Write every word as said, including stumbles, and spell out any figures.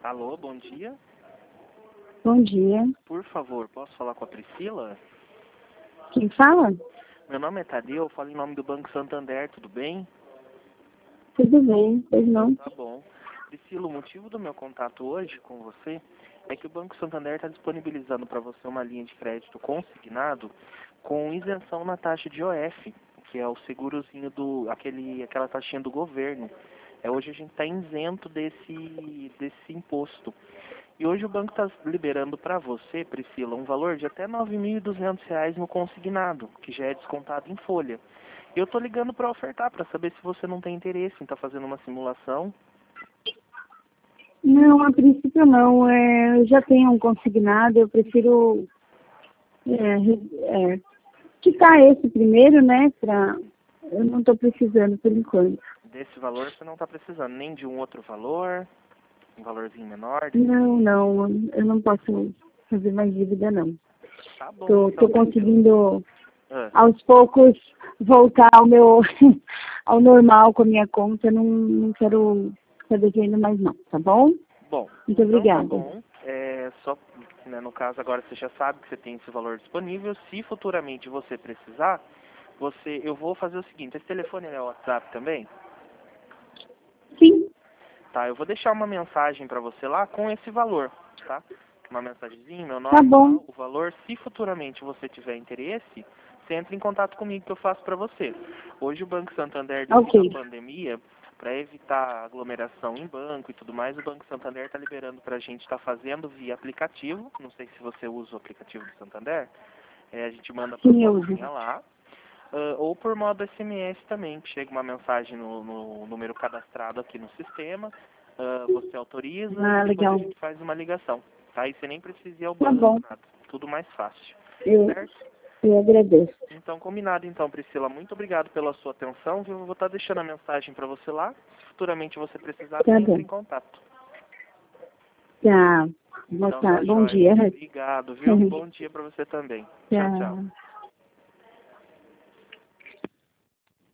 Alô, bom dia. Bom dia. Por favor, posso falar com a Priscila? Quem fala? Meu nome é Tadeu, eu falo em nome do Banco Santander, tudo bem? Tudo bem, pois não? Tá bom. Priscila, o motivo do meu contato hoje com você é que o Banco Santander está disponibilizando para você uma linha de crédito consignado com isenção na taxa de O F, que é o segurozinho do, aquele, aquela taxinha do governo. É, hoje a gente está isento desse, desse imposto. E hoje o banco está liberando para você, Priscila, um valor de até nove mil e duzentos reais no consignado, que já é descontado em folha. E eu estou ligando para ofertar, para saber se você não tem interesse em estar fazendo uma simulação. Não, a princípio não. É, eu já tenho um consignado, eu prefiro é, re- é, quitar esse primeiro, né? Pra, eu não estou precisando por enquanto. Desse valor você não está precisando nem de um outro valor, um valorzinho menor. Não, não, eu não posso fazer mais dívida, não. Tá bom, Tô, então, tô Priscila. conseguindo, Ah, aos poucos, voltar ao meu, ao normal com a minha conta. Não, não quero ficar devendo mais não, tá bom? bom, Muito então tá obrigada. bom. É, só, né, no caso agora você já sabe que você tem esse valor disponível. Se futuramente você precisar, você, eu vou fazer o seguinte, esse telefone é o WhatsApp também? Sim, Tá, eu vou deixar uma mensagem para você lá com esse valor, tá? Uma mensagenzinha, meu tá nome, bom. tal, o valor. Se futuramente você tiver interesse, você entra em contato comigo que eu faço para você. Hoje o Banco Santander, devido à Ok. pandemia, para evitar aglomeração em banco e tudo mais, o Banco Santander está liberando para a gente estar fazendo via aplicativo. Não sei se você usa o aplicativo do Santander. É, a gente manda a Sim, eu uso. proposta lá. Ah, ou por modo S M S também, que chega uma mensagem no, no número cadastrado aqui no sistema, ah, você autoriza Ah, e depois a legal. gente faz uma ligação. Tá? E você nem precisa ir ao Tá banco, bom. nada. Tudo mais fácil. Eu, Certo? eu agradeço. Então, combinado então, Priscila. Muito obrigado pela sua atenção. Viu? Eu vou estar deixando a mensagem para você lá. Se futuramente você precisar, você Tá entra bom. em contato. Tá. Boa Então tá tarde. Bom jóia. dia. Obrigado, viu? Bom dia para você também. Tchau, tchau. Tchau.